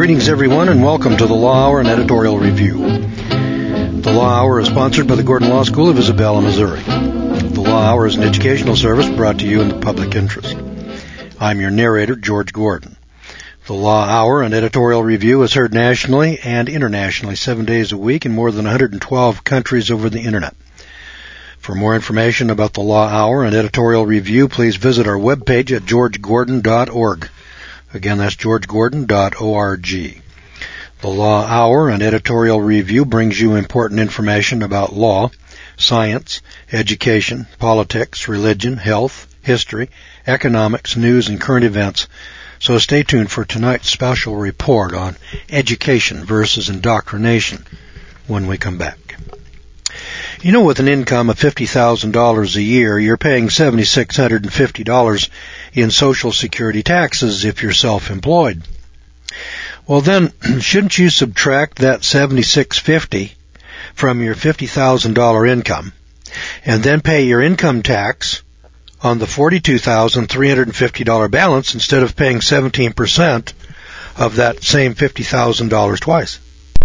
Greetings, everyone, and welcome to the Law Hour and Editorial Review. The Law Hour is sponsored by the Gordon Law School of Isabella, Missouri. The Law Hour is an educational service brought to you in the public interest. I'm your narrator, George Gordon. The Law Hour and Editorial Review is heard nationally and internationally 7 days a week in more than 112 countries over the Internet. For more information about the Law Hour and Editorial Review, please visit our webpage at georgegordon.org. Again, that's georgegordon.org. The Law Hour and Editorial Review brings you important information about law, science, education, politics, religion, health, history, economics, news, and current events. So stay tuned for tonight's special report on education versus indoctrination when we come back. You know, with an income of $50,000 a year, you're paying $7,650 in Social Security taxes if you're self-employed. Well, then, shouldn't you subtract that $7,650 from your $50,000 income and then pay your income tax on the $42,350 balance instead of paying 17% of that same $50,000 twice?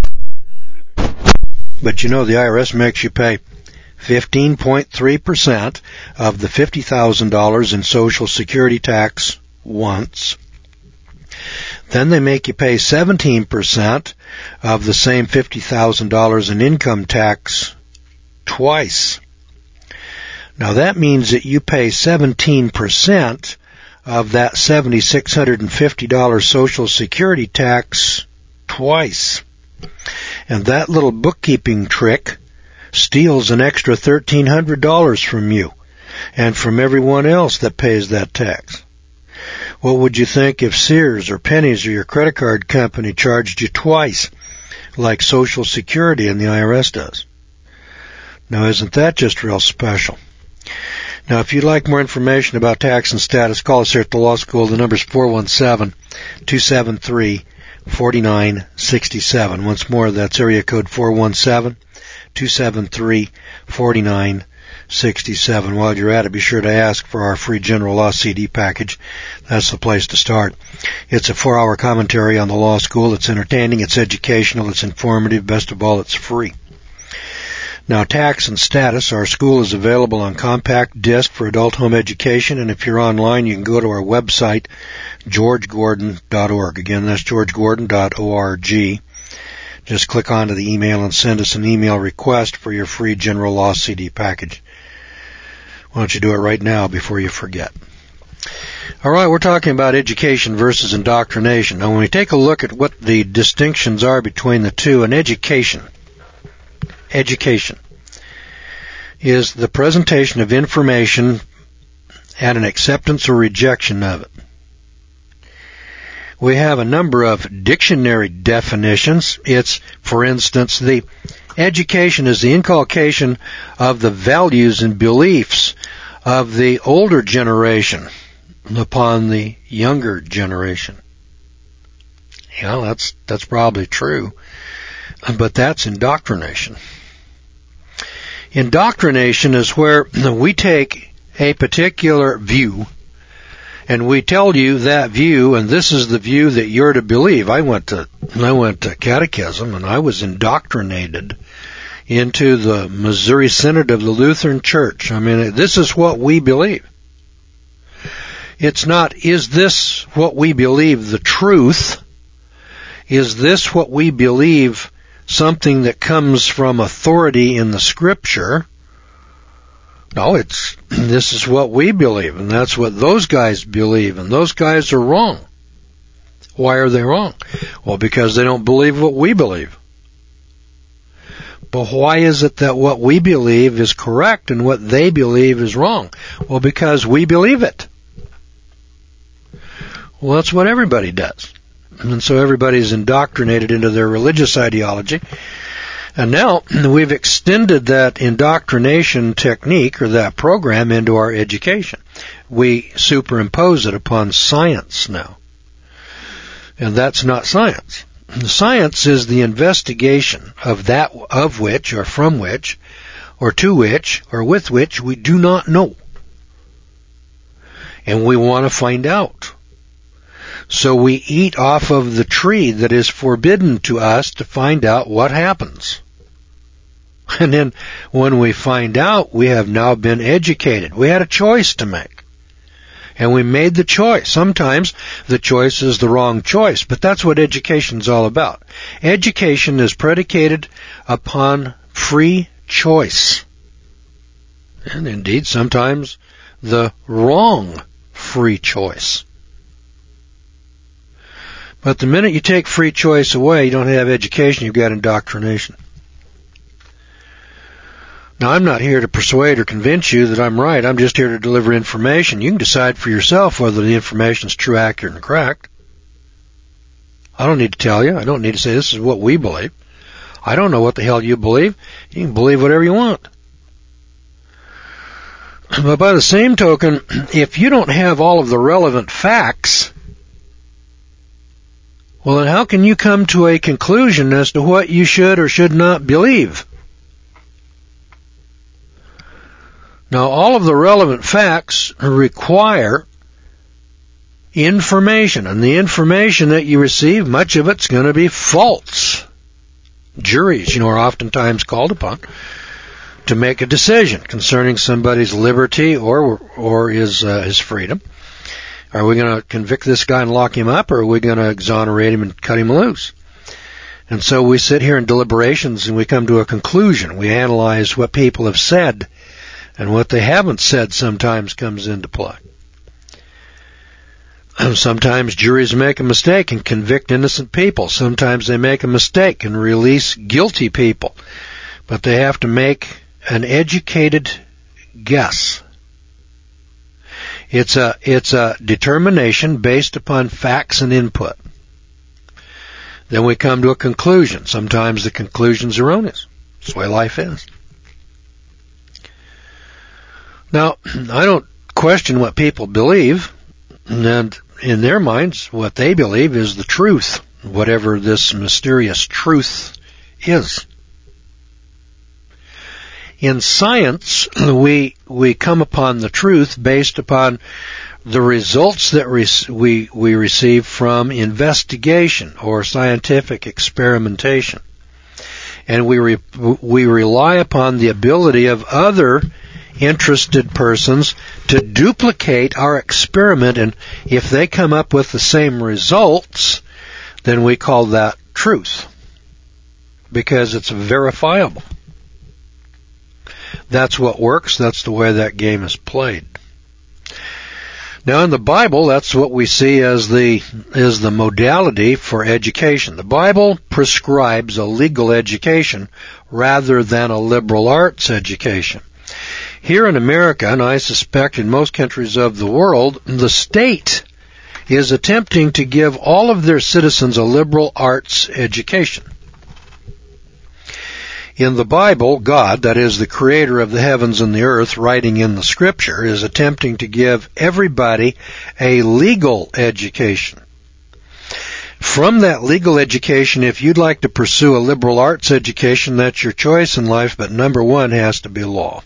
But you know, the IRS makes you pay 15.3% of the $50,000 in Social Security tax once. Then they make you pay 17% of the same $50,000 in income tax twice. Now that means that you pay 17% of that $7,650 Social Security tax twice. And that little bookkeeping trick steals an extra $1,300 from you and from everyone else that pays that tax. What would you think if Sears or Penny's or your credit card company charged you twice, like Social Security and the IRS does? Now, isn't that just real special? Now, if you'd like more information about tax and status, call us here at the law school. The number's 417-273-4967. Once more, that's area code 417-273-4967. While you're at it, be sure to ask for our free general law CD package. That's the place to start. It's a 4-hour commentary on the law school. It's entertaining, it's educational, it's informative. Best of all, it's free. Now, tax and status, our school is available on compact disc for adult home education, and if you're online, you can go to our website, georgegordon.org. Again, that's georgegordon.org. Just click onto the email and send us an email request for your free general law CD package. Why don't you do it right now before you forget? All right, we're talking about education versus indoctrination. Now, when we take a look at what the distinctions are between the two, and education is the presentation of information and an acceptance or rejection of it. We have a number of dictionary definitions. It's, for instance, the education is the inculcation of the values and beliefs of the older generation upon the younger generation. Yeah, that's probably true, but that's indoctrination. Indoctrination is where we take a particular view and we tell you that view, and this is the view that you're to believe. I went to catechism, and I was indoctrinated into the Missouri Synod of the Lutheran Church. I mean, this is what we believe. It's not, is this what we believe the truth? Is this what we believe something that comes from authority in the Scripture? No, this is what we believe, and that's what those guys believe, and those guys are wrong. Why are they wrong? Well, because they don't believe what we believe. But why is it that what we believe is correct and what they believe is wrong? Well, because we believe it. Well, that's what everybody does. And so everybody's indoctrinated into their religious ideology. And now we've extended that indoctrination technique or that program into our education. We superimpose it upon science now. And that's not science. Science is the investigation of that of which or from which or to which or with which we do not know. And we want to find out. So we eat off of the tree that is forbidden to us to find out what happens. And then when we find out, we have now been educated. We had a choice to make. And we made the choice. Sometimes the choice is the wrong choice, but that's what education's all about. Education is predicated upon free choice. And indeed, sometimes the wrong free choice. But the minute you take free choice away, you don't have education, you've got indoctrination. Now, I'm not here to persuade or convince you that I'm right. I'm just here to deliver information. You can decide for yourself whether the information is true, accurate, and correct. I don't need to tell you. I don't need to say this is what we believe. I don't know what the hell you believe. You can believe whatever you want. But by the same token, if you don't have all of the relevant facts, well, then how can you come to a conclusion as to what you should or should not believe? Now, all of the relevant facts require information, and the information that you receive, much of it's going to be false. Juries, are oftentimes called upon to make a decision concerning somebody's liberty or his freedom. Are we going to convict this guy and lock him up, or are we going to exonerate him and cut him loose? And so we sit here in deliberations and we come to a conclusion. We analyze what people have said, and what they haven't said sometimes comes into play. Sometimes juries make a mistake and convict innocent people. Sometimes they make a mistake and release guilty people. But they have to make an educated guess. It's a determination based upon facts and input. Then we come to a conclusion. Sometimes the conclusion's erroneous. That's the way life is. Now, I don't question what people believe, and in their minds, what they believe is the truth, whatever this mysterious truth is. In science, we come upon the truth based upon the results that we receive from investigation or scientific experimentation. And we rely upon the ability of other interested persons to duplicate our experiment, and if they come up with the same results, then we call that truth, because it's verifiable. That's what works. That's the way that game is played. Now, in the Bible, that's what we see as the modality for education. The Bible prescribes a legal education rather than a liberal arts education. Here in America, and I suspect in most countries of the world, the state is attempting to give all of their citizens a liberal arts education. In the Bible, God, that is the creator of the heavens and the earth, writing in the scripture, is attempting to give everybody a legal education. From that legal education, if you'd like to pursue a liberal arts education, that's your choice in life, but number one has to be law.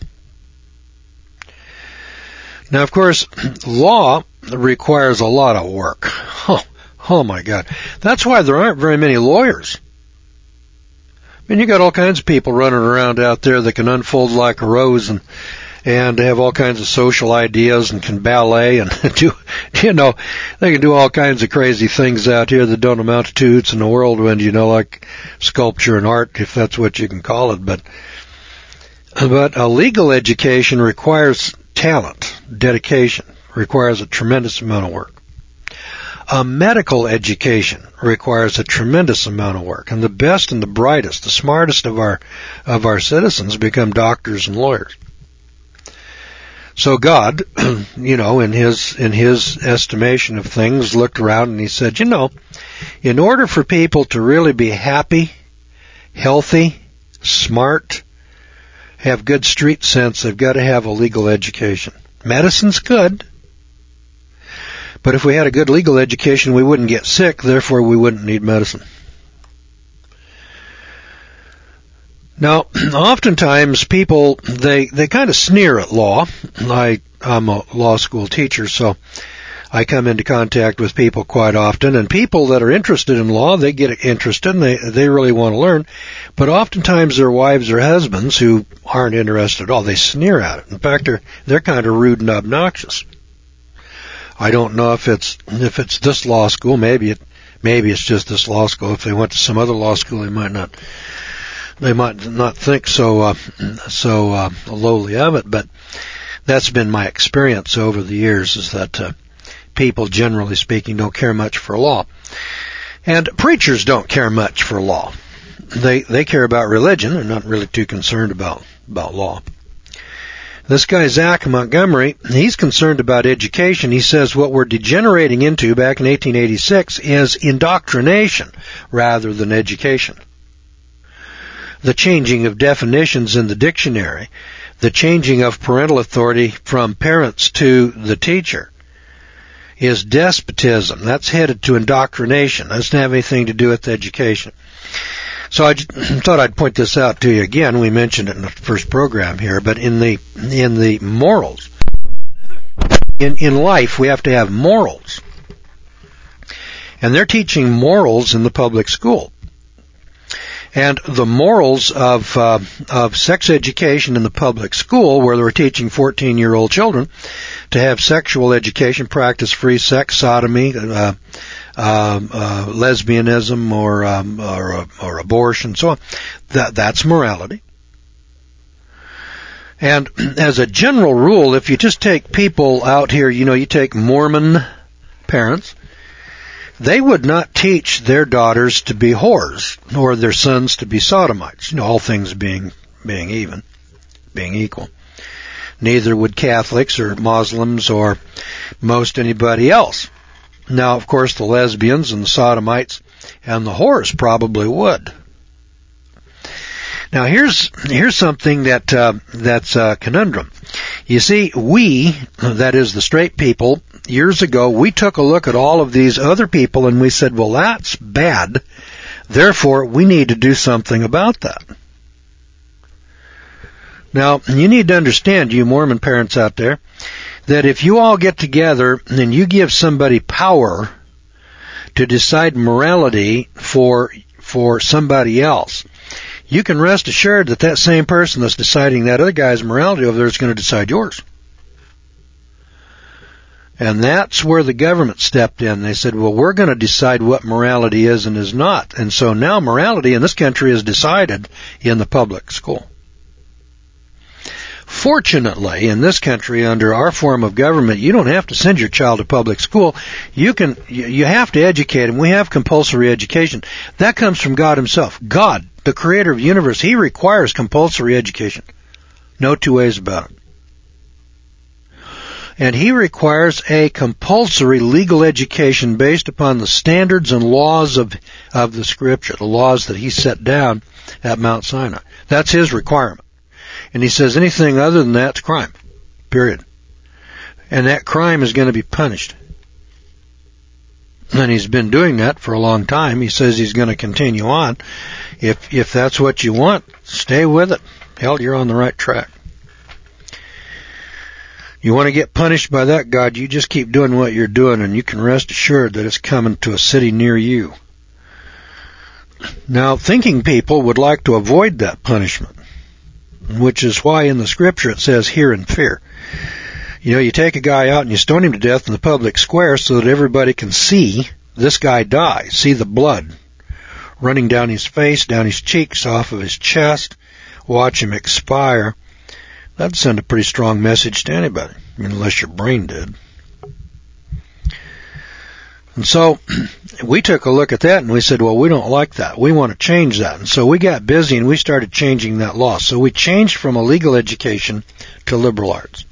Now, of course, law requires a lot of work. Oh my God. That's why there aren't very many lawyers. I mean, you got all kinds of people running around out there that can unfold like a rose and have all kinds of social ideas and can ballet and do, they can do all kinds of crazy things out here that don't amount to toots in the whirlwind, like sculpture and art, if that's what you can call it. But a legal education requires talent, dedication, requires a tremendous amount of work. A medical education requires a tremendous amount of work, and the best and the brightest, the smartest of our citizens become doctors and lawyers. So God, in his estimation of things, looked around and he said, in order for people to really be happy, healthy, smart, have good street sense, they've got to have a legal education. Medicine's good. But if we had a good legal education, we wouldn't get sick, therefore we wouldn't need medicine. Now, oftentimes people, they kind of sneer at law. I'm a law school teacher, so I come into contact with people quite often, and people that are interested in law, they get interested and they really want to learn, but oftentimes their wives or husbands who aren't interested at all, they sneer at it. In fact, they're kind of rude and obnoxious. I don't know if it's this law school. Maybe it's just this law school. If they went to some other law school, they might not think so lowly of it. But that's been my experience over the years, is that people, generally speaking, don't care much for law, and preachers don't care much for law. They care about religion. They're not really too concerned about law. This guy, Zach Montgomery, he's concerned about education. He says what we're degenerating into back in 1886 is indoctrination rather than education. The changing of definitions in the dictionary, the changing of parental authority from parents to the teacher is despotism. That's headed to indoctrination. That doesn't have anything to do with education. So I thought I'd point this out to you again. We mentioned it in the first program here, but in the morals, in life, we have to have morals. And they're teaching morals in the public school. And the morals of sex education in the public school, where they're teaching 14-year-old children to have sexual education, practice free sex, sodomy, lesbianism, or abortion, so on. That's morality. And as a general rule, if you just take people out here, you take Mormon parents, they would not teach their daughters to be whores or their sons to be sodomites, all things being equal. Neither would Catholics or Muslims or most anybody else. Now, of course, the lesbians and the sodomites and the whores probably would. Now, here's something that's a conundrum. You see, we, that is the straight people, years ago, we took a look at all of these other people and we said, well, that's bad. Therefore, we need to do something about that. Now, you need to understand, you Mormon parents out there, that if you all get together and you give somebody power to decide morality for somebody else, you can rest assured that that same person that's deciding that other guy's morality over there is going to decide yours. And that's where the government stepped in. They said, well, we're going to decide what morality is and is not. And so now morality in this country is decided in the public school. Fortunately, in this country, under our form of government, you don't have to send your child to public school. You have to educate them. We have compulsory education. That comes from God himself. God, the creator of the universe, he requires compulsory education. No two ways about it. And he requires a compulsory legal education based upon the standards and laws of the Scripture, the laws that he set down at Mount Sinai. That's his requirement. And he says anything other than that's crime. Period. And that crime is going to be punished. And he's been doing that for a long time. He says he's going to continue on. If that's what you want, stay with it. Hell, you're on the right track. You want to get punished by that God, you just keep doing what you're doing, and you can rest assured that it's coming to a city near you. Now, thinking people would like to avoid that punishment, which is why in the Scripture it says, hear and fear. You take a guy out and you stone him to death in the public square so that everybody can see this guy die, see the blood running down his face, down his cheeks, off of his chest, watch him expire. That'd send a pretty strong message to anybody, unless your brain did. And so we took a look at that and we said, well, we don't like that. We want to change that. And so we got busy and we started changing that law. So we changed from a legal education to liberal arts.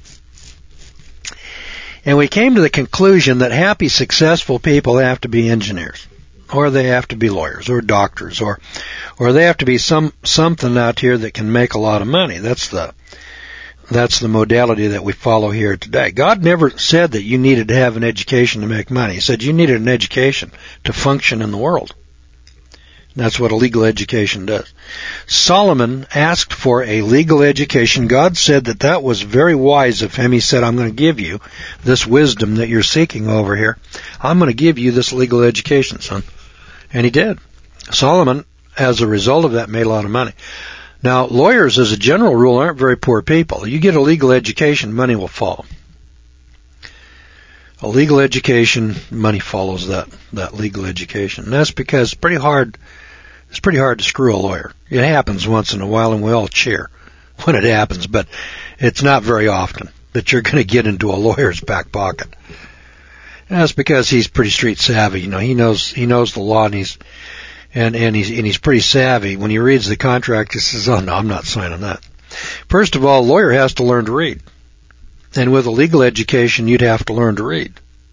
And we came to the conclusion that happy, successful people have to be engineers, or they have to be lawyers, or doctors, or they have to be something out here that can make a lot of money. That's the modality that we follow here today. God never said that you needed to have an education to make money. He said you needed an education to function in the world. That's what a legal education does. Solomon asked for a legal education. God said that was very wise of him. He said, I'm going to give you this wisdom that you're seeking over here. I'm going to give you this legal education, son. And he did. Solomon, as a result of that, made a lot of money. Now, lawyers, as a general rule, aren't very poor people. You get a legal education, money will follow. A legal education, money follows that legal education. And that's because it's pretty hard to screw a lawyer. It happens once in a while, and we all cheer when it happens, but it's not very often that you're going to get into a lawyer's back pocket. And that's because he's pretty street savvy. You know, he knows the law, and he's pretty savvy. When he reads the contract, he says, "Oh no, I'm not signing that." First of all, a lawyer has to learn to read. And with a legal education, you'd have to learn to read.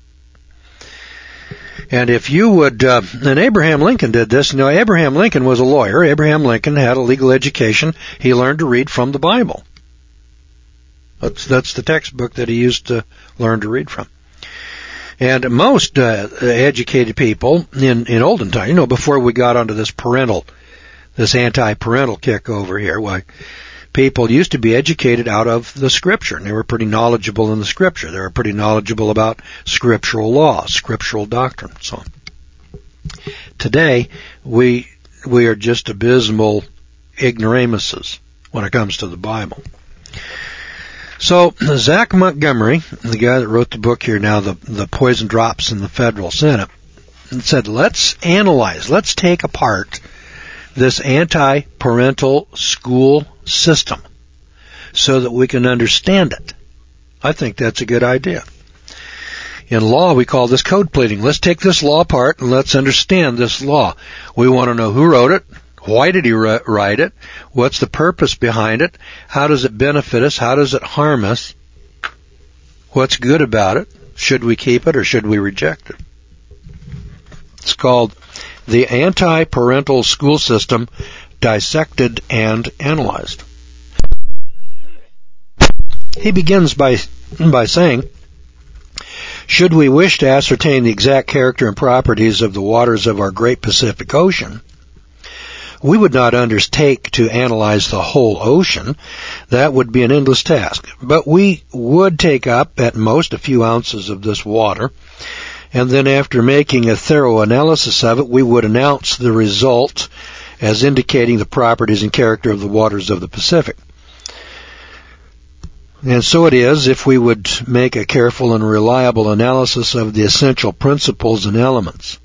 And if you would, and Abraham Lincoln did this. You know, Abraham Lincoln was a lawyer. Abraham Lincoln had a legal education. He learned to read from the Bible. That's the textbook that he used to learn to read from. And most educated people in olden times, you know, before we got onto this anti-parental kick over here, why people used to be educated out of the Scripture, and they were pretty knowledgeable in the Scripture. They were pretty knowledgeable about scriptural law, scriptural doctrine, so on. Today, we are just abysmal ignoramuses when it comes to the Bible. So, Zach Montgomery, the guy that wrote the book here now, The Poison Drops in the Federal Senate, said, let's take apart this anti-parental school system so that we can understand it. I think that's a good idea. In law, we call this code pleading. Let's take this law apart and let's understand this law. We want to know who wrote it, why did he write it, what's the purpose behind it, how does it benefit us, how does it harm us, what's good about it, should we keep it or should we reject it. It's called The Anti-Parental School System, Dissected and Analyzed. He begins by saying, should we wish to ascertain the exact character and properties of the waters of our great Pacific Ocean, we would not undertake to analyze the whole ocean. That would be an endless task. But we would take up at most a few ounces of this water, and then after making a thorough analysis of it, we would announce the result as indicating the properties and character of the waters of the Pacific. And so it is if we would make a careful and reliable analysis of the essential principles and elements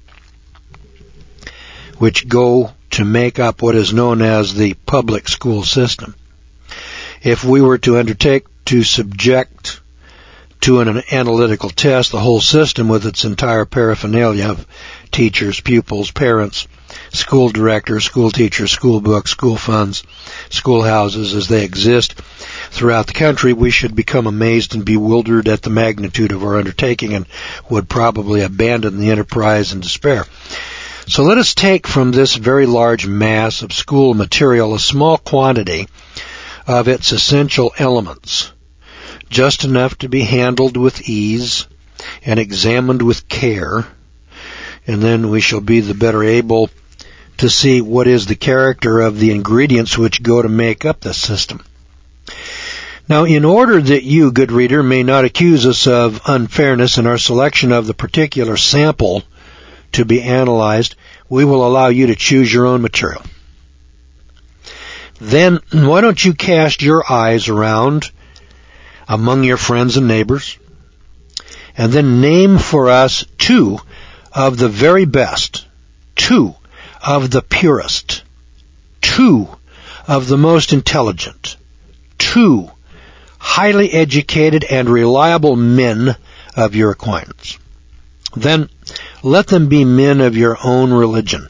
which go to make up what is known as the public school system. If we were to undertake to subject to an analytical test the whole system with its entire paraphernalia of teachers, pupils, parents, school directors, school teachers, school books, school funds, schoolhouses as they exist throughout the country, we should become amazed and bewildered at the magnitude of our undertaking and would probably abandon the enterprise in despair. So let us take from this very large mass of school material a small quantity of its essential elements, just enough to be handled with ease and examined with care, and then we shall be the better able to see what is the character of the ingredients which go to make up the system. Now, in order that you, good reader, may not accuse us of unfairness in our selection of the particular sample to be analyzed, we will allow you to choose your own material. Then, why don't you cast your eyes around among your friends and neighbors, and then name for us 2 of the very best, 2 of the purest, 2 of the most intelligent, 2 highly educated and reliable men of your acquaintance. Then let them be men of your own religion.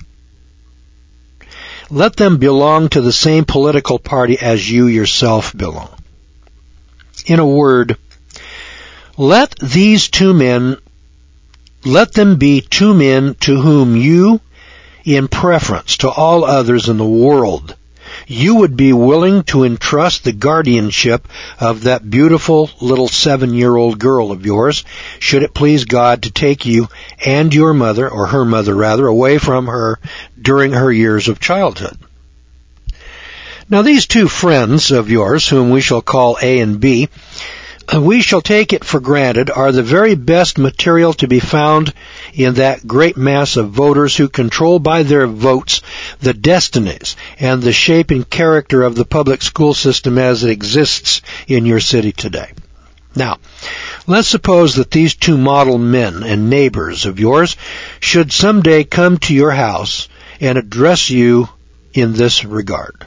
Let them belong to the same political party as you yourself belong. In a word, let these 2 men, let them be 2 men to whom you, in preference to all others in the world, you would be willing to entrust the guardianship of that beautiful little 7-year-old girl of yours, should it please God to take you and your mother, or her mother rather, away from her during her years of childhood. Now these two friends of yours, whom we shall call A and B, we shall take it for granted are the very best material to be found in that great mass of voters who control by their votes the destinies and the shape and character of the public school system as it exists in your city today. Now, let's suppose that these two model men and neighbors of yours should someday come to your house and address you in this regard.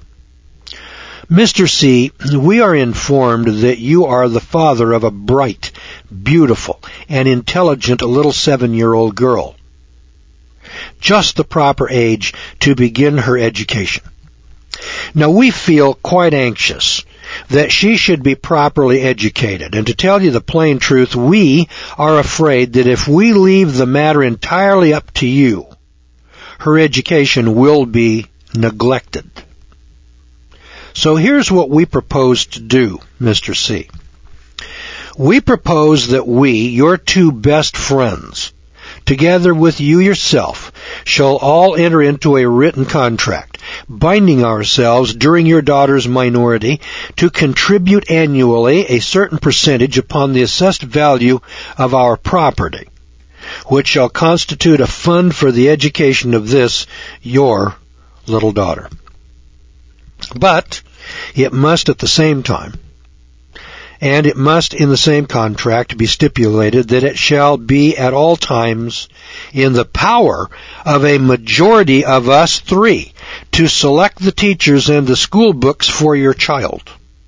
Mr. C, we are informed that you are the father of a bright, beautiful, and intelligent little 7-year-old girl, just the proper age to begin her education. Now, we feel quite anxious that she should be properly educated, and to tell you the plain truth, we are afraid that if we leave the matter entirely up to you, her education will be neglected. So here's what we propose to do, Mr. C. We propose that we, your two best friends, together with you yourself, shall all enter into a written contract, binding ourselves during your daughter's minority to contribute annually a certain percentage upon the assessed value of our property, which shall constitute a fund for the education of this, your little daughter. But it must at the same time, and it must in the same contract be stipulated that it shall be at all times in the power of a majority of us three to select the teachers and the school books for your child.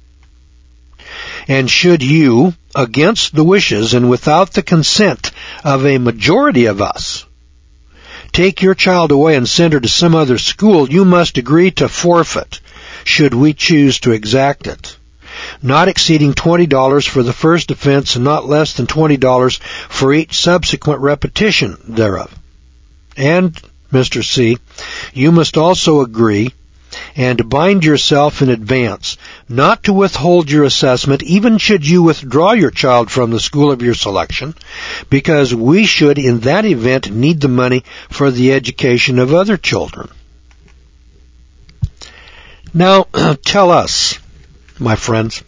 And should you, against the wishes and without the consent of a majority of us, take your child away and send her to some other school, you must agree to forfeit, should we choose to exact it, not exceeding $20 for the first offense and not less than $20 for each subsequent repetition thereof. And, Mr. C, you must also agree and bind yourself in advance not to withhold your assessment even should you withdraw your child from the school of your selection, because we should in that event need the money for the education of other children. Now, tell us, my friends,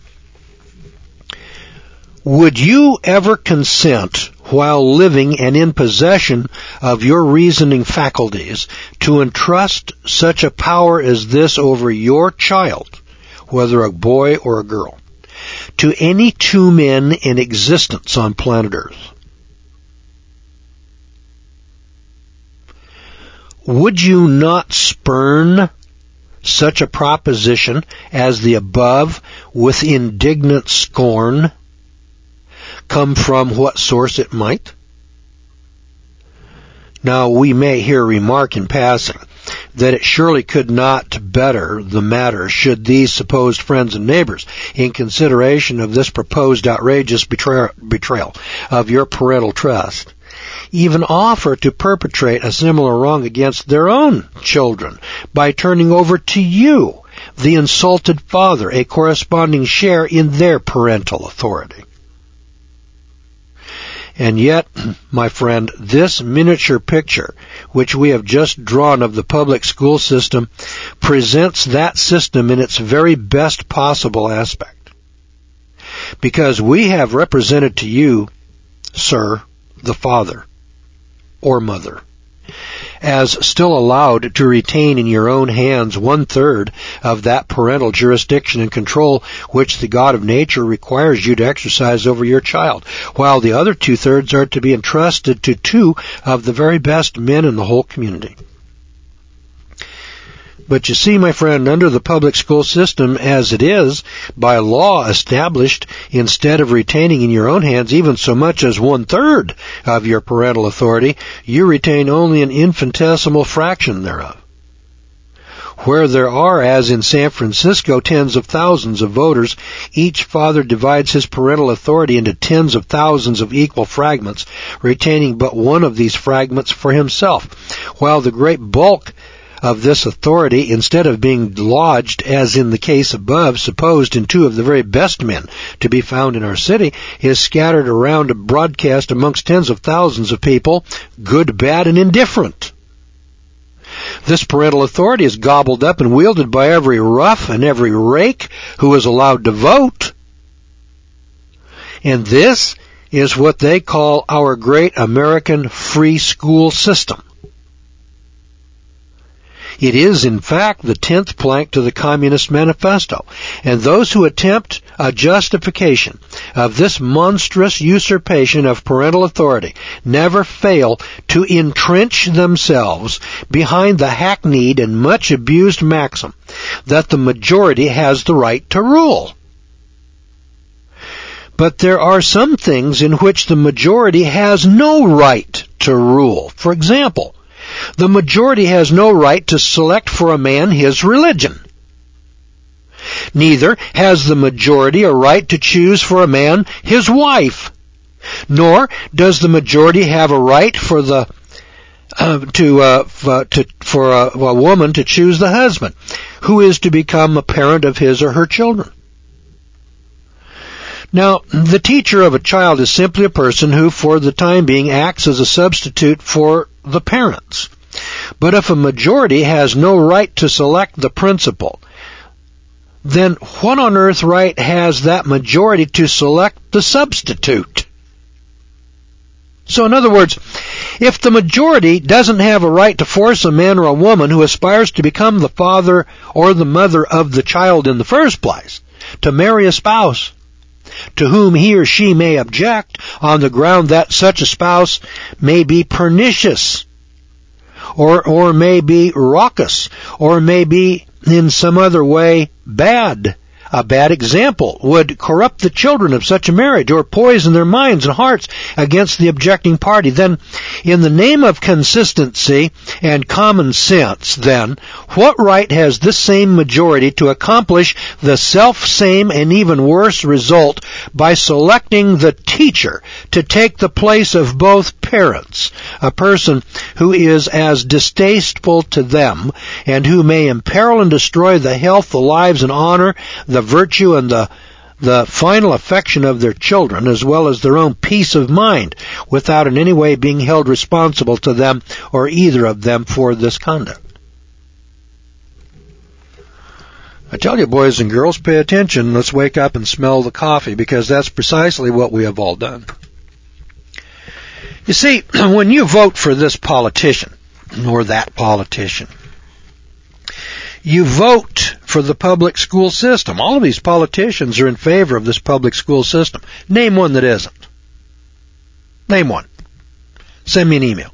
would you ever consent while living and in possession of your reasoning faculties to entrust such a power as this over your child, whether a boy or a girl, to any two men in existence on planet Earth? Would you not spurn such a proposition as the above with indignant scorn, come from what source it might? Now, we may here remark in passing that it surely could not better the matter should these supposed friends and neighbors, in consideration of this proposed outrageous betrayal of your parental trust, even offer to perpetrate a similar wrong against their own children by turning over to you, the insulted father, a corresponding share in their parental authority. And yet, my friend, this miniature picture, which we have just drawn of the public school system, presents that system in its very best possible aspect. Because we have represented to you, sir, the father or mother, as still allowed to retain in your own hands 1/3 of that parental jurisdiction and control which the God of nature requires you to exercise over your child, while the other 2/3 are to be entrusted to two of the very best men in the whole community. But you see, my friend, under the public school system as it is, by law established, instead of retaining in your own hands even so much as 1/3 of your parental authority, you retain only an infinitesimal fraction thereof. Where there are, as in San Francisco, tens of thousands of voters, each father divides his parental authority into tens of thousands of equal fragments, retaining but one of these fragments for himself, while the great bulk of this authority, instead of being lodged, as in the case above, supposed in two of the very best men to be found in our city, is scattered around and broadcast amongst tens of thousands of people, good, bad, and indifferent. This parental authority is gobbled up and wielded by every rough and every rake who is allowed to vote. And this is what they call our great American free school system. It is, in fact, the 10th plank to the Communist Manifesto, and those who attempt a justification of this monstrous usurpation of parental authority never fail to entrench themselves behind the hackneyed and much abused maxim that the majority has the right to rule. But there are some things in which the majority has no right to rule. For example, the majority has no right to select for a man his religion. Neither has the majority a right to choose for a man his wife. Nor does the majority have a right for a woman to choose the husband who is to become a parent of his or her children. Now, the teacher of a child is simply a person who, for the time being, acts as a substitute for the parents. But if a majority has no right to select the principal, then what on earth right has that majority to select the substitute? So in other words, if the majority doesn't have a right to force a man or a woman who aspires to become the father or the mother of the child in the first place to marry a spouse to whom he or she may object on the ground that such a spouse may be pernicious, or may be raucous, or may be in some other way bad. A bad example would corrupt the children of such a marriage, or poison their minds and hearts against the objecting party. Then, in the name of consistency and common sense, then, what right has this same majority to accomplish the self-same and even worse result by selecting the teacher to take the place of both parents, a person who is as distasteful to them and who may imperil and destroy the health, the lives, and honor, the virtue, and the final affection of their children, as well as their own peace of mind, without in any way being held responsible to them or either of them for this conduct. I tell you, boys and girls, pay attention. Let's wake up and smell the coffee, because that's precisely what we have all done. You see, when you vote for this politician or that politician, you vote for the public school system. All of these politicians are in favor of this public school system. Name one that isn't. Name one. Send me an email.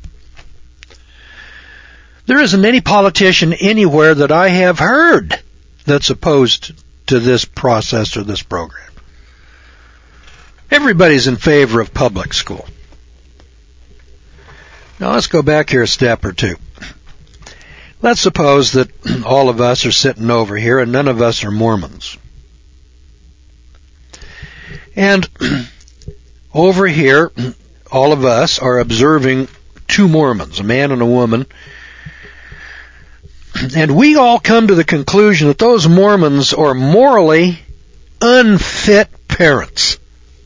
There isn't any politician anywhere that I have heard that's opposed to this process or this program. Everybody's in favor of public school. Now let's go back here a step or two. Let's suppose that all of us are sitting over here and none of us are Mormons. And over here, all of us are observing two Mormons, a man and a woman. And we all come to the conclusion that those Mormons are morally unfit parents.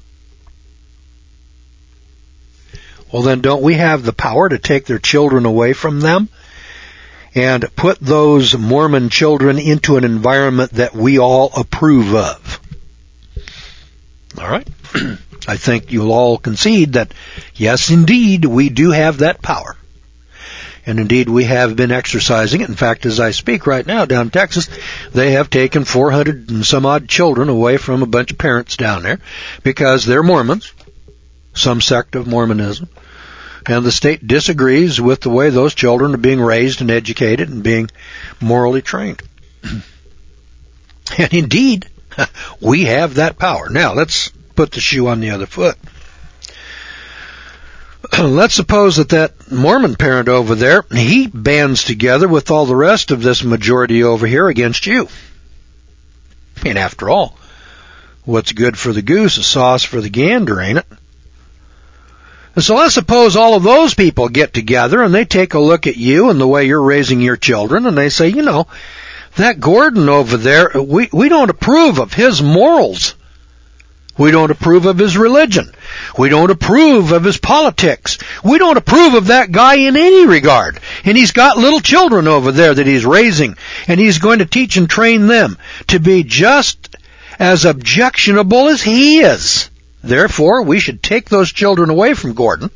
Well, then don't we have the power to take their children away from them and put those Mormon children into an environment that we all approve of? All right. I think you'll all concede that, yes, indeed, we do have that power. And indeed, we have been exercising it. In fact, as I speak right now down in Texas, they have taken 400 and some odd children away from a bunch of parents down there because they're Mormons, some sect of Mormonism, and the state disagrees with the way those children are being raised and educated and being morally trained. And indeed, we have that power. Now, let's put the shoe on the other foot. Let's suppose that Mormon parent over there, he bands together with all the rest of this majority over here against you. I mean, after all, what's good for the goose is sauce for the gander, ain't it? So let's suppose all of those people get together and they take a look at you and the way you're raising your children, and they say, that Gordon over there, we don't approve of his morals. We don't approve of his religion. We don't approve of his politics. We don't approve of that guy in any regard. And he's got little children over there that he's raising, and he's going to teach and train them to be just as objectionable as he is. Therefore, we should take those children away from Gordon,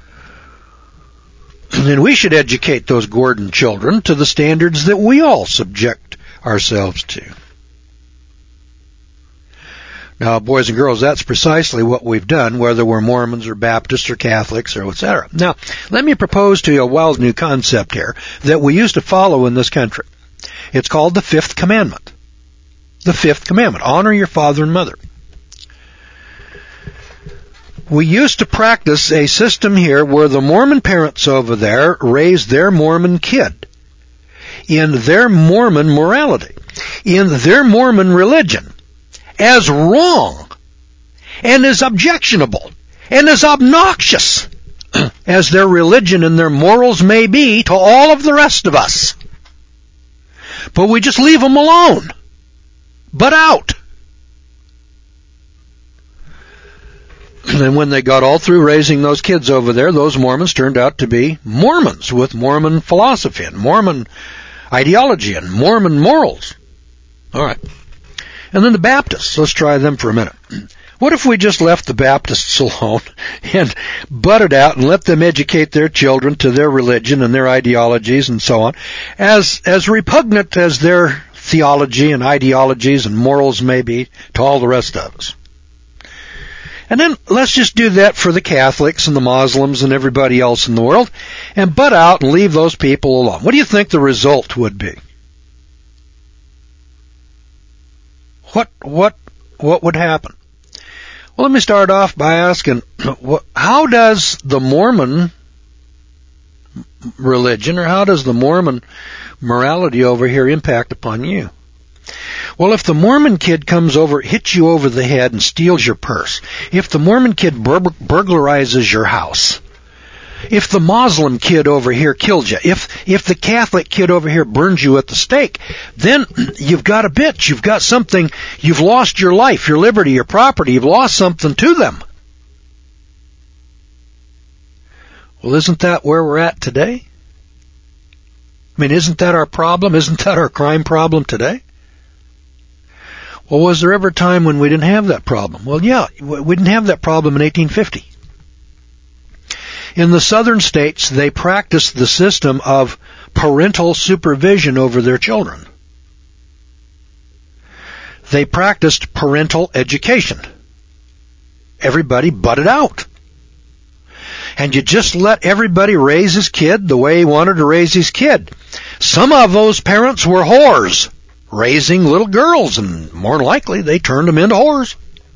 and we should educate those Gordon children to the standards that we all subject ourselves to. Now, boys and girls, that's precisely what we've done, whether we're Mormons or Baptists or Catholics or etc. Now, let me propose to you a wild new concept here that we used to follow in this country. It's called the Fifth Commandment. The Fifth Commandment. Honor your father and mother. We used to practice a system here where the Mormon parents over there raised their Mormon kid in their Mormon morality, in their Mormon religion, as wrong and as objectionable and as obnoxious as their religion and their morals may be to all of the rest of us. But we just leave them alone. But out. And when they got all through raising those kids over there, those Mormons turned out to be Mormons with Mormon philosophy and Mormon ideology and Mormon morals. All right. And then the Baptists. Let's try them for a minute. What if we just left the Baptists alone and butted out and let them educate their children to their religion and their ideologies and so on, as repugnant as their theology and ideologies and morals may be to all the rest of us? And then let's just do that for the Catholics and the Muslims and everybody else in the world, and butt out and leave those people alone. What do you think the result would be? What would happen? Well, let me start off by asking, how does the Mormon religion, or how does the Mormon morality over here impact upon you? Well, if the Mormon kid comes over, hits you over the head and steals your purse, if the Mormon kid burglarizes your house, if the Muslim kid over here killed you, if the Catholic kid over here burns you at the stake, then you've got a bitch. You've got something. You've lost your life, your liberty, your property. You've lost something to them. Well, isn't that where we're at today? I mean, isn't that our problem? Isn't that our crime problem today? Well, was there ever a time when we didn't have that problem? Well, yeah, we didn't have that problem in 1850. In the southern states, they practiced the system of parental supervision over their children. They practiced parental education. Everybody butted out. And you just let everybody raise his kid the way he wanted to raise his kid. Some of those parents were whores, raising little girls, and more than likely they turned them into whores.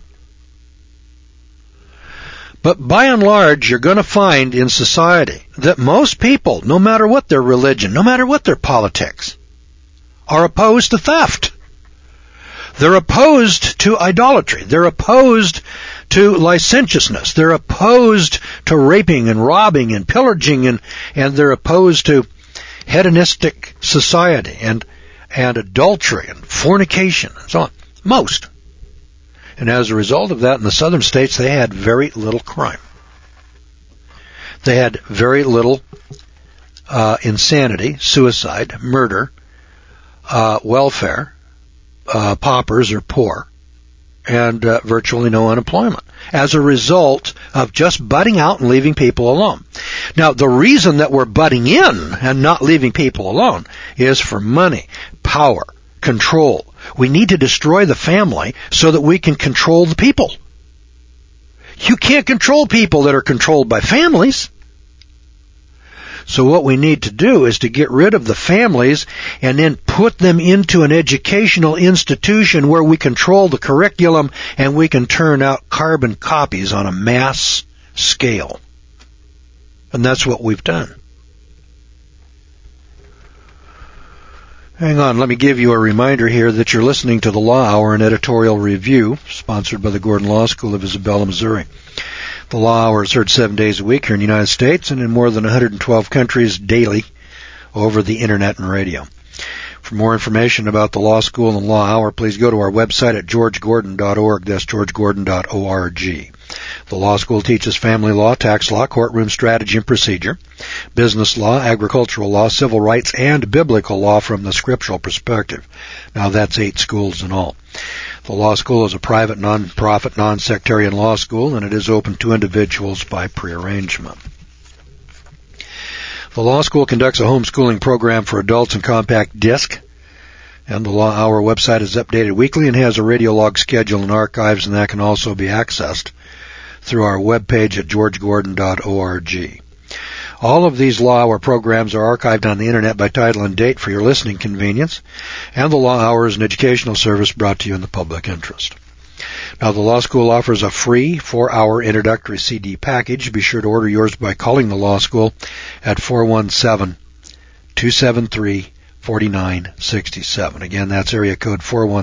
But by and large, you're going to find in society that most people, no matter what their religion, no matter what their politics, are opposed to theft. They're opposed to idolatry. They're opposed to licentiousness. They're opposed to raping and robbing and pillaging, and they're opposed to hedonistic society and adultery and fornication and so on. Most. And as a result of that, in the southern states, they had very little crime. They had very little insanity, suicide, murder, welfare, paupers or poor, and virtually no unemployment, as a result of just butting out and leaving people alone. Now, the reason that we're butting in and not leaving people alone is for money, power, control. We need to destroy the family so that we can control the people. You can't control people that are controlled by families. So what we need to do is to get rid of the families and then put them into an educational institution where we control the curriculum and we can turn out carbon copies on a mass scale. And that's what we've done. Hang on, let me give you a reminder here that you're listening to the Law Hour, an editorial review sponsored by the Gordon Law School of Isabella, Missouri. The Law Hour is heard 7 days a week here in the United States and in more than 112 countries daily over the Internet and radio. For more information about the Law School and Law Hour, please go to our website at georgegordon.org. That's georgegordon.org. The Law School teaches family law, tax law, courtroom strategy and procedure, business law, agricultural law, civil rights, and biblical law from the scriptural perspective. Now that's 8 schools in all. The Law School is a private, non-profit, non-sectarian law school, and it is open to individuals by prearrangement. The Law School conducts a homeschooling program for adults in compact disc, and the Law Hour website is updated weekly and has a radio log schedule and archives, and that can also be accessed through our webpage at georgegordon.org. All of these Law Hour programs are archived on the Internet by title and date for your listening convenience, and the Law Hour is an educational service brought to you in the public interest. Now, the Law School offers a free 4-hour introductory CD package. Be sure to order yours by calling the Law School at 417-273-4967. Again, that's area code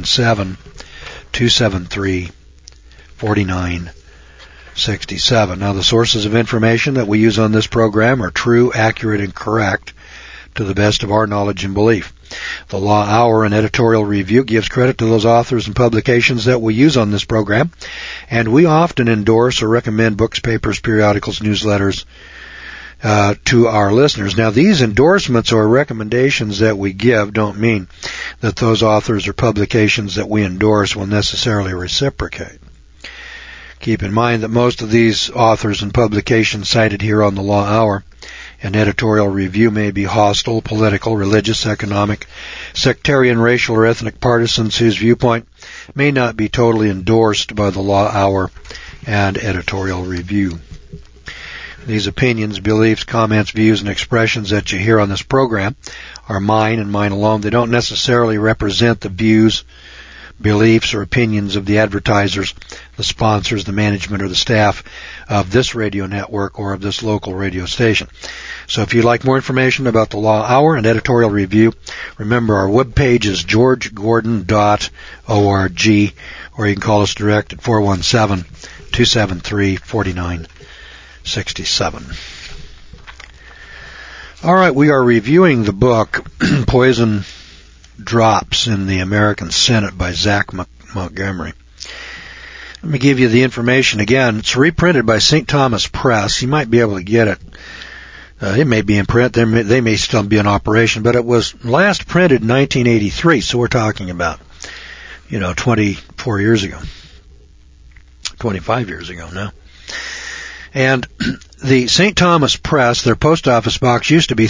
417-273-4967. Now, the sources of information that we use on this program are true, accurate, and correct to the best of our knowledge and belief. The Law Hour and editorial review gives credit to those authors and publications that we use on this program, and we often endorse or recommend books, papers, periodicals, newsletters to our listeners. Now, these endorsements or recommendations that we give don't mean that those authors or publications that we endorse will necessarily reciprocate. Keep in mind that most of these authors and publications cited here on the Law Hour and editorial review may be hostile, political, religious, economic, sectarian, racial, or ethnic partisans whose viewpoint may not be totally endorsed by the Law Hour and editorial review. These opinions, beliefs, comments, views, and expressions that you hear on this program are mine and mine alone. They don't necessarily represent the views, beliefs, or opinions of the advertisers, the sponsors, the management, or the staff of this radio network or of this local radio station. So if you'd like more information about the Law Hour and editorial review, remember our webpage is georgegordon.org, or you can call us direct at 417-273-4967. All right, we are reviewing the book Poison Drops in the American Senate by Zach Montgomery. Let me give you the information again. It's reprinted by St. Thomas Press. You might be able to get it. It may be in print. They may still be in operation, but it was last printed in 1983, so we're talking about, 24 years ago. 25 years ago now. And the St. Thomas Press, their post office box used to be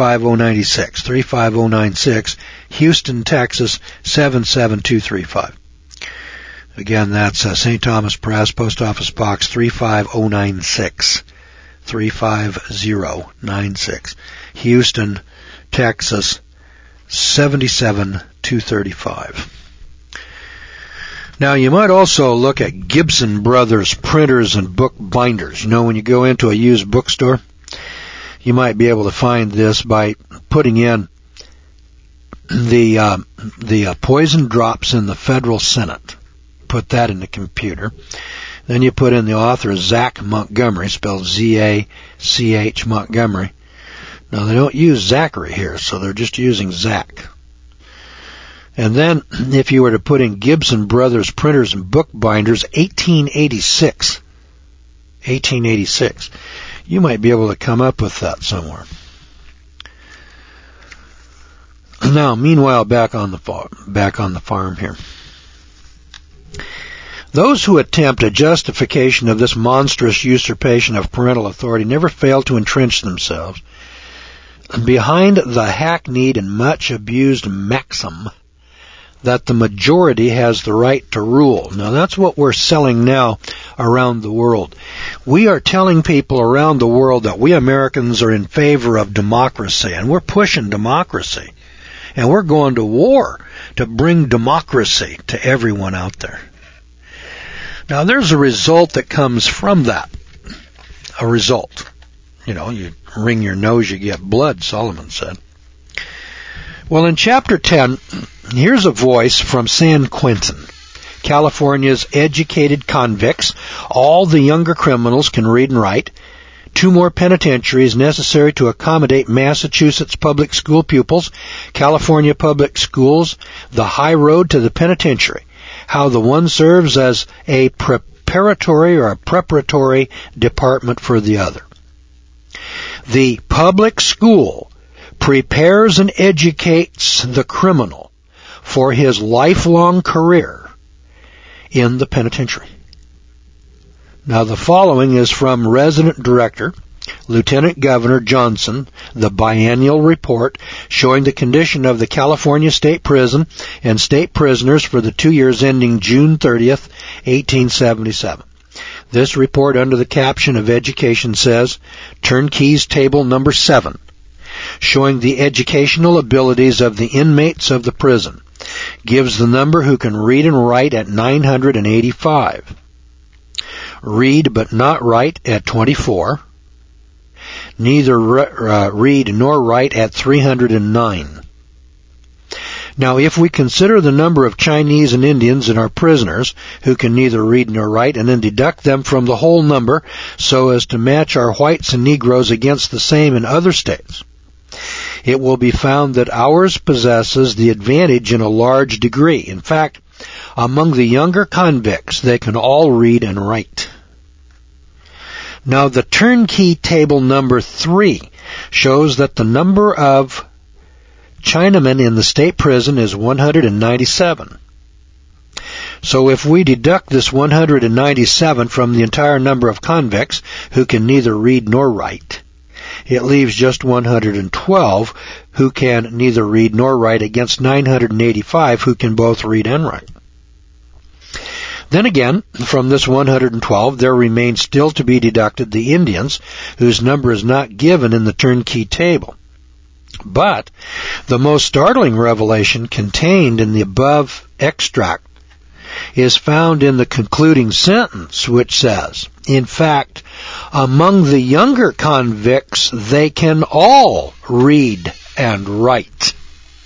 35096, Houston, Texas 77235. Again, that's St. Thomas Press, post office box 35096, Houston, Texas 77235. Now, you might also look at Gibson Brothers printers and book binders. When you go into a used bookstore, you might be able to find this by putting in the Poison Drops in the Federal Senate. Put that in the computer. Then you put in the author, Zach Montgomery, spelled Z-A-C-H Montgomery. Now, they don't use Zachary here, so they're just using Zach. And then, if you were to put in Gibson Brothers printers and book binders, 1886, you might be able to come up with that somewhere. Now, meanwhile, back on the farm here. Those who attempt a justification of this monstrous usurpation of parental authority never fail to entrench themselves behind the hackneyed and much abused maxim that the majority has the right to rule. Now, that's what we're selling now around the world. We are telling people around the world that we Americans are in favor of democracy, and we're pushing democracy. And we're going to war to bring democracy to everyone out there. Now, there's a result that comes from that. A result. You wring your nose, you get blood, Solomon said. Well, in chapter 10, here's a voice from San Quentin. California's educated convicts. All the younger criminals can read and write. 2 more penitentiaries necessary to accommodate Massachusetts public school pupils. California public schools, the high road to the penitentiary. How the one serves as a preparatory department for the other. The public school prepares and educates the criminal for his lifelong career in the penitentiary. Now, the following is from Resident Director, Lieutenant Governor Johnson, the biennial report showing the condition of the California State Prison and state prisoners for the 2 years ending June 30th, 1877. This report, under the caption of Education, says, Turnkeys Table Number 7, showing the educational abilities of the inmates of the prison, gives the number who can read and write at 985. Read but not write at 24. Neither read nor write at 309. Now, if we consider the number of Chinese and Indians in our prisoners who can neither read nor write, and then deduct them from the whole number so as to match our whites and Negroes against the same in other states, it will be found that ours possesses the advantage in a large degree. In fact, among the younger convicts, they can all read and write. Now, the turnkey table number 3 shows that the number of Chinamen in the state prison is 197. So if we deduct this 197 from the entire number of convicts who can neither read nor write, it leaves just 112 who can neither read nor write against 985 who can both read and write. Then again, from this 112, there remains still to be deducted the Indians, whose number is not given in the turnkey table. But the most startling revelation contained in the above extract is found in the concluding sentence, which says, in fact, among the younger convicts, they can all read and write.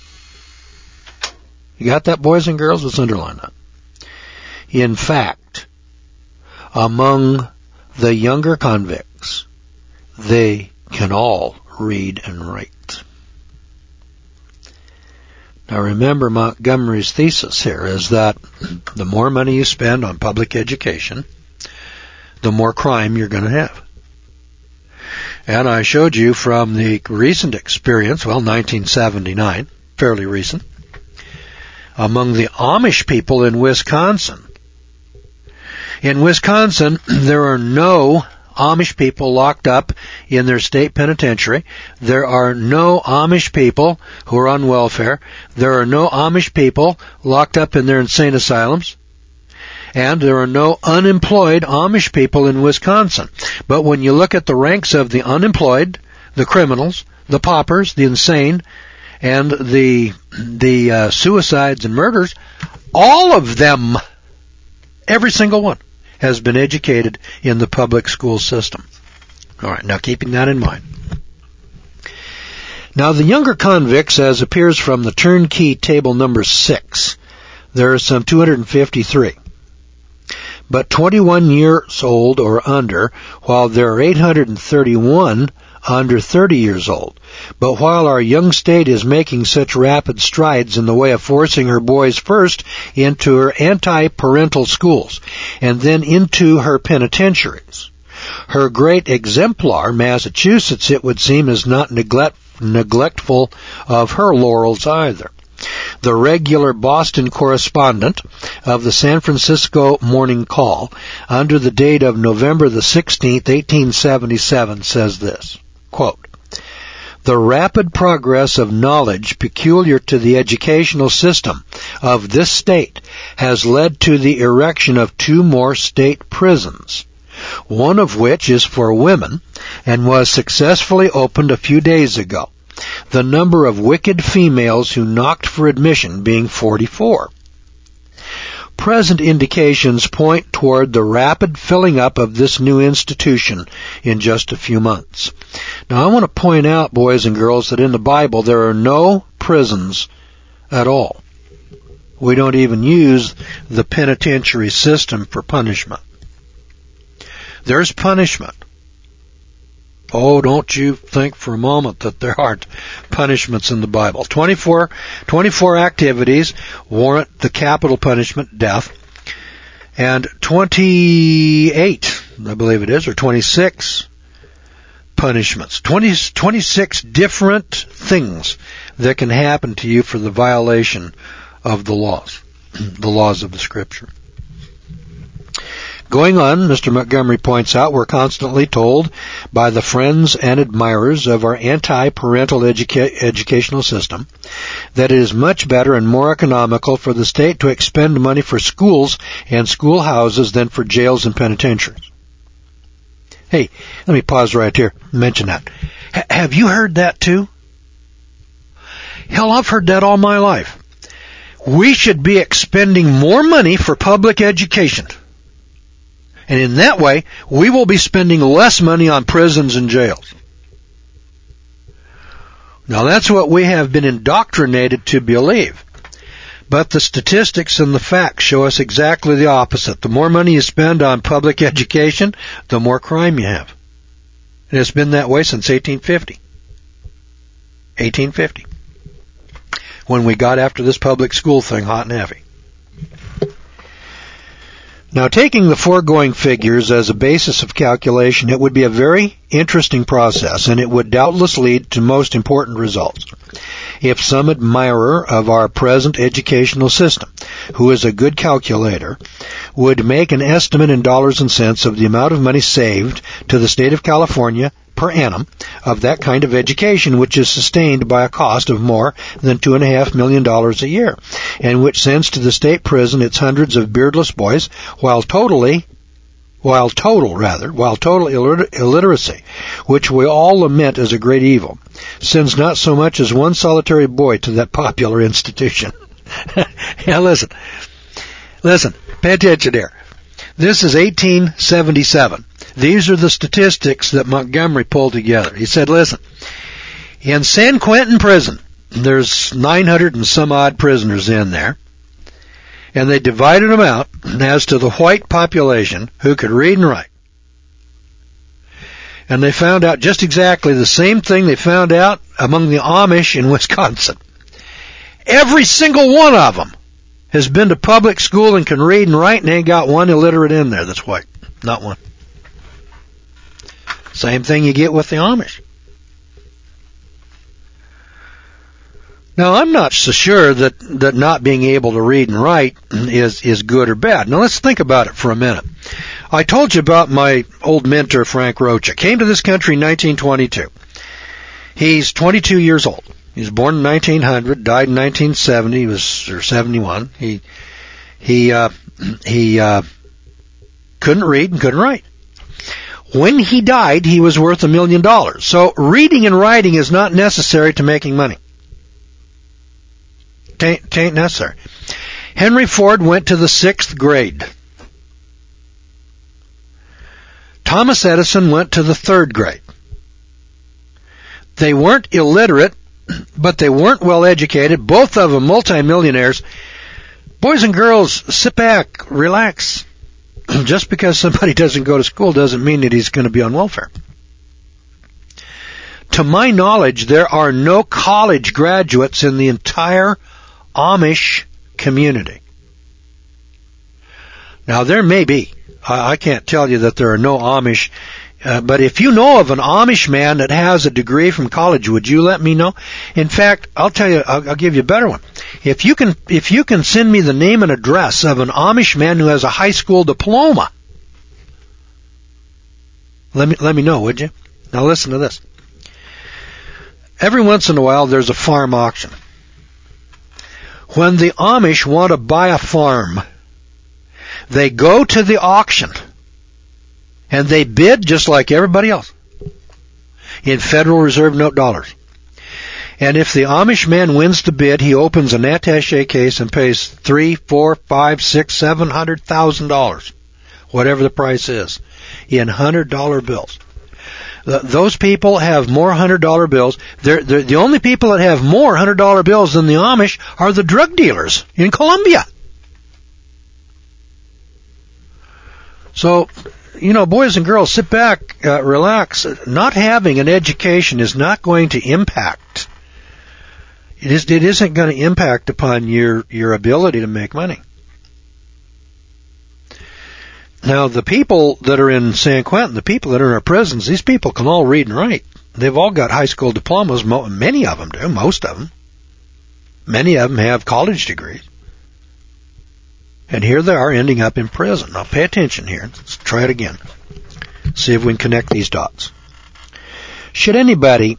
You got that, boys and girls? Let's underline that. In fact, among the younger convicts, they can all read and write. Now remember, Montgomery's thesis here is that the more money you spend on public education, the more crime you're going to have. And I showed you from the recent experience, 1979, fairly recent, among the Amish people in Wisconsin. In Wisconsin, there are no Amish people locked up in their state penitentiary. There are no Amish people who are on welfare. There are no Amish people locked up in their insane asylums. And there are no unemployed Amish people in Wisconsin. But when you look at the ranks of the unemployed, the criminals, the paupers, the insane, and the suicides and murders, all of them, every single one, has been educated in the public school system. All right, now keeping that in mind. Now, the younger convicts, as appears from the turnkey table number 6, there are some 253. But 21 years old or under, while there are 831 under 30 years old. But while our young state is making such rapid strides in the way of forcing her boys first into her anti-parental schools and then into her penitentiaries, her great exemplar, Massachusetts, it would seem, is not neglectful of her laurels either. The regular Boston correspondent of the San Francisco Morning Call, under the date of November the 16th, 1877, says this, quote, "The rapid progress of knowledge peculiar to the educational system of this state has led to the erection of 2 more state prisons, one of which is for women and was successfully opened a few days ago, the number of wicked females who knocked for admission being 44. Present indications point toward the rapid filling up of this new institution in just a few months." Now, I want to point out, boys and girls, that in the Bible there are no prisons at all. We don't even use the penitentiary system for punishment. There's punishment. Oh, don't you think for a moment that there aren't punishments in the Bible. 24 activities warrant the capital punishment, death. And 28, I believe it is, or 26 punishments. 26 different things that can happen to you for the violation of the laws of the Scripture. Going on, Mr. Montgomery points out, we're constantly told by the friends and admirers of our anti-parental educational system that it is much better and more economical for the state to expend money for schools and schoolhouses than for jails and penitentiaries. Hey, let me pause right here and mention that. Have you heard that too? Hell, I've heard that all my life. We should be expending more money for public education. And in that way, we will be spending less money on prisons and jails. Now that's what we have been indoctrinated to believe. But the statistics and the facts show us exactly the opposite. The more money you spend on public education, the more crime you have. And it's been that way since 1850. 1850. When we got after this public school thing hot and heavy. Now, taking the foregoing figures as a basis of calculation, it would be a very interesting process, and it would doubtless lead to most important results. If some admirer of our present educational system, who is a good calculator, would make an estimate in dollars and cents of the amount of money saved to the state of California per annum of that kind of education, which is sustained by a cost of more than $2.5 million a year, and which sends to the state prison its hundreds of beardless boys, while total illiteracy, which we all lament as a great evil, sends not so much as one solitary boy to that popular institution. Now listen, pay attention here. This is 1877. These are the statistics that Montgomery pulled together. He said, listen, in San Quentin prison, there's 900 and some odd prisoners in there, and they divided them out as to the white population who could read and write. And they found out just exactly the same thing they found out among the Amish in Wisconsin. Every single one of them has been to public school and can read and write, and ain't got one illiterate in there that's white. Not one. Same thing you get with the Amish. Now, I'm not so sure that not being able to read and write is good or bad. Now, let's think about it for a minute. I told you about my old mentor, Frank Rocha. Came to this country in 1922. He's 22 years old. He was born in 1900, died in 1970, or 71. He couldn't read and couldn't write. When he died, he was worth $1 million. So reading and writing is not necessary to making money. Tain't necessary. Henry Ford went to the 6th grade. Thomas Edison went to the 3rd grade. They weren't illiterate, but they weren't well educated. Both of them multimillionaires. Boys and girls, sit back, relax. Just because somebody doesn't go to school doesn't mean that he's going to be on welfare. To my knowledge, there are no college graduates in the entire Amish community. Now, there may be. I can't tell you that there are no Amish, but if you know of an Amish man that has a degree from college, would you let me know? In fact, I'll tell you, I'll give you a better one. If you can send me the name and address of an Amish man who has a high school diploma, let me know, would you? Now listen to this. Every once in a while, there's a farm auction. When the Amish want to buy a farm, they go to the auction and they bid just like everybody else in Federal Reserve note dollars. And if the Amish man wins the bid, he opens an attaché case and pays $300,000, $400,000, $500,000, $600,000, $700,000, whatever the price is, in $100 bills. Those people have more $100 bills. They're the only people that have more $100 bills than the Amish are the drug dealers in Colombia. So, boys and girls, sit back, relax. Not having an education is not going to impact. It isn't going to impact upon your ability to make money. Now, the people that are in San Quentin, the people that are in our prisons, these people can all read and write. They've all got high school diplomas. Many of them do. Most of them. Many of them have college degrees. And here they are ending up in prison. Now, pay attention here. Let's try it again. See if we can connect these dots. Should anybody,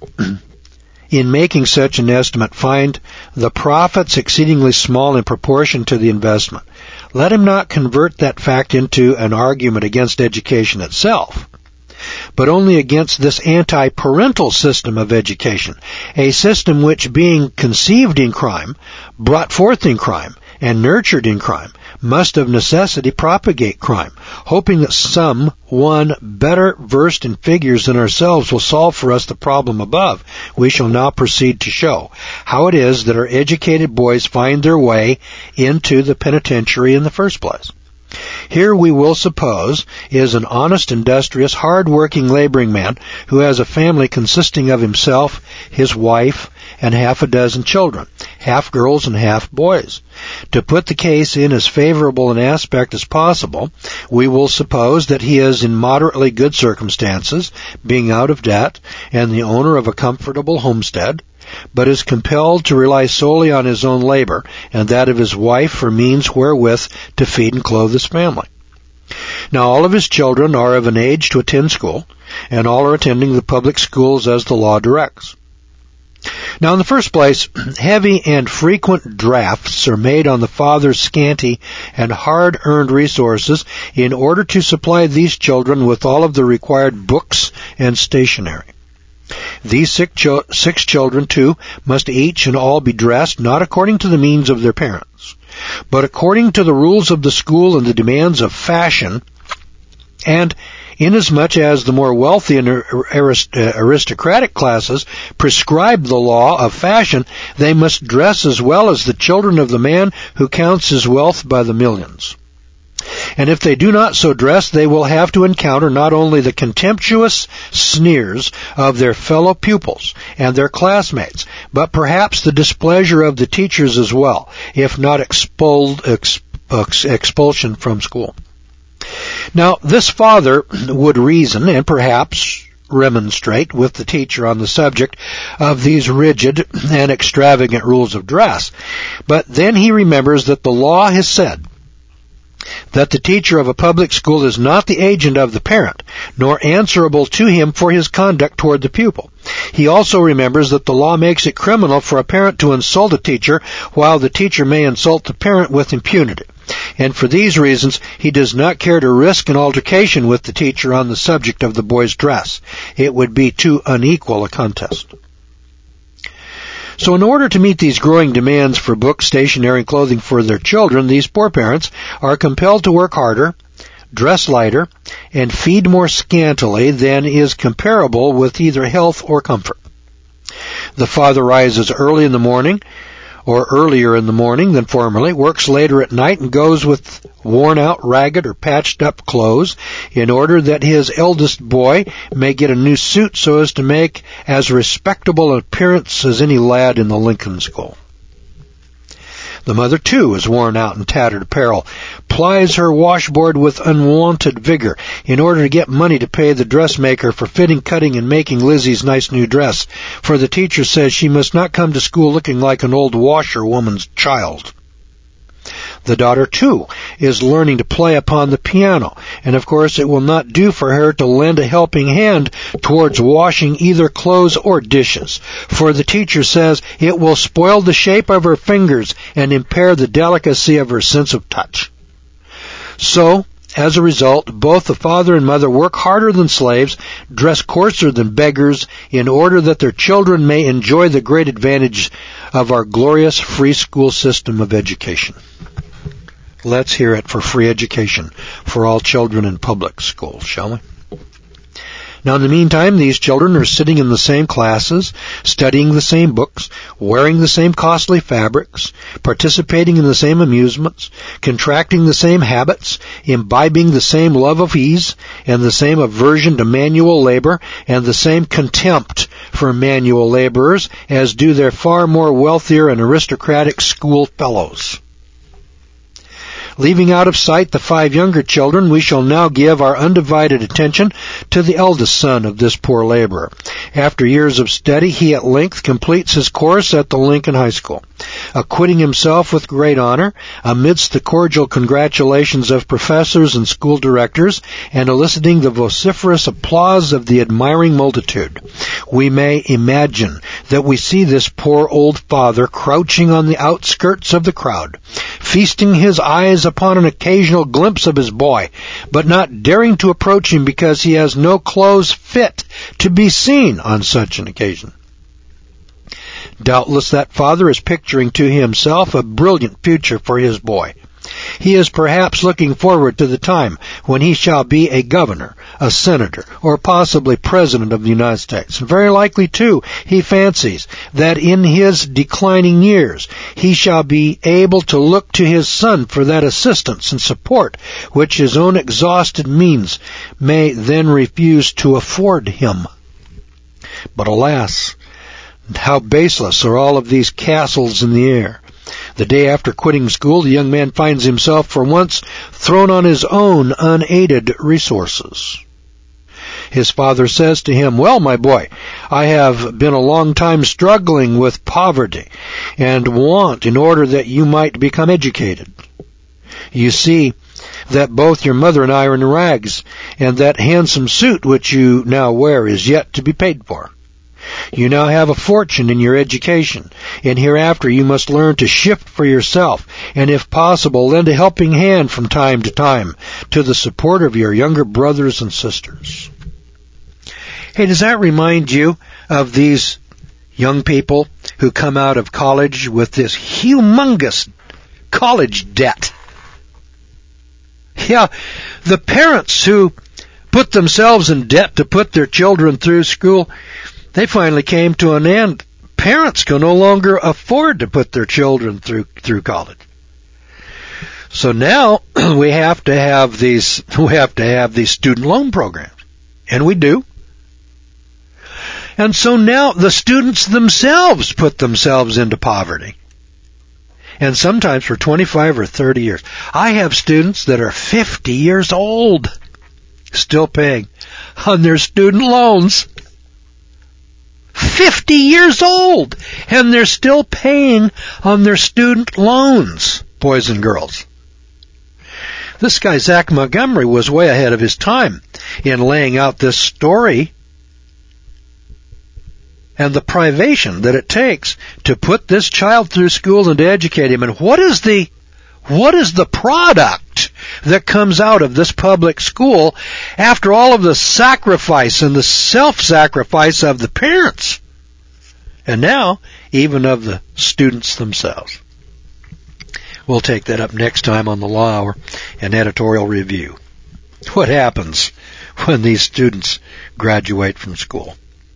in making such an estimate, find the profits exceedingly small in proportion to the investment, let him not convert that fact into an argument against education itself, but only against this anti-parental system of education, a system which, being conceived in crime, brought forth in crime, and nurtured in crime, must of necessity propagate crime, hoping that someone better versed in figures than ourselves will solve for us the problem above. We shall now proceed to show how it is that our educated boys find their way into the penitentiary in the first place. Here, we will suppose, is an honest, industrious, hard-working laboring man who has a family consisting of himself, his wife, and half a dozen children, half girls and half boys. To put the case in as favorable an aspect as possible, we will suppose that he is in moderately good circumstances, being out of debt, and the owner of a comfortable homestead, but is compelled to rely solely on his own labor and that of his wife for means wherewith to feed and clothe his family. Now, all of his children are of an age to attend school, and all are attending the public schools as the law directs. Now, in the first place, heavy and frequent drafts are made on the father's scanty and hard-earned resources in order to supply these children with all of the required books and stationery. These six children, too, must each and all be dressed not according to the means of their parents, but according to the rules of the school and the demands of fashion, and inasmuch as the more wealthy and aristocratic classes prescribe the law of fashion, they must dress as well as the children of the man who counts his wealth by the millions. And if they do not so dress, they will have to encounter not only the contemptuous sneers of their fellow pupils and their classmates, but perhaps the displeasure of the teachers as well, if not expulsion from school. Now, this father would reason and perhaps remonstrate with the teacher on the subject of these rigid and extravagant rules of dress, but then he remembers that the law has said that the teacher of a public school is not the agent of the parent, nor answerable to him for his conduct toward the pupil. He also remembers that the law makes it criminal for a parent to insult a teacher, while the teacher may insult the parent with impunity. And for these reasons, he does not care to risk an altercation with the teacher on the subject of the boy's dress. It would be too unequal a contest. So in order to meet these growing demands for books, stationery, and clothing for their children, these poor parents are compelled to work harder, dress lighter, and feed more scantily than is comparable with either health or comfort. The father rises early in the morning, or earlier in the morning than formerly, works later at night, and goes with worn-out, ragged, or patched-up clothes in order that his eldest boy may get a new suit so as to make as respectable an appearance as any lad in the Lincoln School. The mother, too, is worn out and tattered apparel, plies her washboard with unwonted vigor in order to get money to pay the dressmaker for fitting, cutting, and making Lizzie's nice new dress, for the teacher says she must not come to school looking like an old washerwoman's child. The daughter, too, is learning to play upon the piano, and of course it will not do for her to lend a helping hand towards washing either clothes or dishes, for the teacher says it will spoil the shape of her fingers and impair the delicacy of her sense of touch. So, as a result, both the father and mother work harder than slaves, dress coarser than beggars, in order that their children may enjoy the great advantage of our glorious free school system of education. Let's hear it for free education for all children in public schools, shall we? Now, in the meantime, these children are sitting in the same classes, studying the same books, wearing the same costly fabrics, participating in the same amusements, contracting the same habits, imbibing the same love of ease, and the same aversion to manual labor, and the same contempt for manual laborers as do their far more wealthier and aristocratic school fellows. Leaving out of sight the 5 younger children, we shall now give our undivided attention to the eldest son of this poor laborer. After years of study, he at length completes his course at the Lincoln High School. Acquitting himself with great honor, amidst the cordial congratulations of professors and school directors, and eliciting the vociferous applause of the admiring multitude, we may imagine that we see this poor old father crouching on the outskirts of the crowd, feasting his eyes upon an occasional glimpse of his boy, but not daring to approach him because he has no clothes fit to be seen on such an occasion. Doubtless that father is picturing to himself a brilliant future for his boy. He is perhaps looking forward to the time when he shall be a governor, a senator, or possibly president of the United States. Very likely, too, he fancies that in his declining years he shall be able to look to his son for that assistance and support which his own exhausted means may then refuse to afford him. But alas, how baseless are all of these castles in the air. The day after quitting school, the young man finds himself for once thrown on his own unaided resources. His father says to him, "Well, my boy, I have been a long time struggling with poverty and want in order that you might become educated. You see that both your mother and I are in rags, and that handsome suit which you now wear is yet to be paid for. You now have a fortune in your education, and hereafter you must learn to shift for yourself, and if possible, lend a helping hand from time to time to the support of your younger brothers and sisters." Hey, does that remind you of these young people who come out of college with this humongous college debt? Yeah, the parents who put themselves in debt to put their children through school, they finally came to an end. Parents can no longer afford to put their children through college. So now we have to have these student loan programs. And we do. And so now the students themselves put themselves into poverty. And sometimes for 25 or 30 years. I have students that are 50 years old still paying on their student loans. 50 years old, and they're still paying on their student loans, boys and girls. This guy, Zach Montgomery, was way ahead of his time in laying out this story and the privation that it takes to put this child through school and to educate him. And what is the product that comes out of this public school after all of the sacrifice and the self-sacrifice of the parents, and now even of the students themselves? We'll take that up next time on the Law Hour and Editorial Review. What happens when these students graduate from school?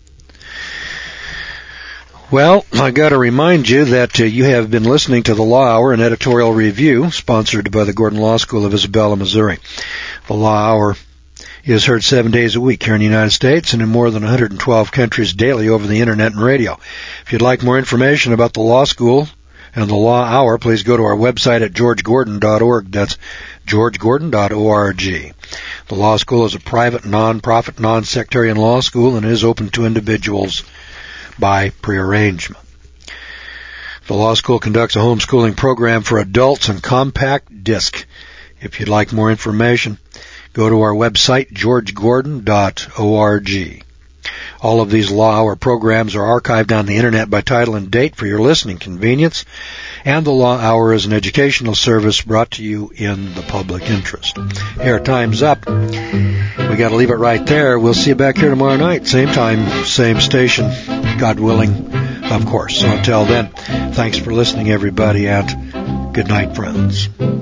Well, I got to remind you that you have been listening to the Law Hour and Editorial Review, sponsored by the Gordon Law School of Isabella, Missouri. The Law Hour is heard 7 days a week here in the United States and in more than 112 countries daily over the Internet and radio. If you'd like more information about the Law School and the Law Hour, please go to our website at georgegordon.org. That's georgegordon.org. The Law School is a private, non-profit, non-sectarian law school and is open to individuals by prearrangement. The Law School conducts a homeschooling program for adults on compact disc. If you'd like more information, go to our website, georgegordon.org. All of these Law Hour programs are archived on the Internet by title and date for your listening convenience, and the Law Hour is an educational service brought to you in the public interest. Here, time's up. We got to leave it right there. We'll see you back here tomorrow night, same time, same station, God willing, of course. So until then, thanks for listening, everybody, and good night, friends.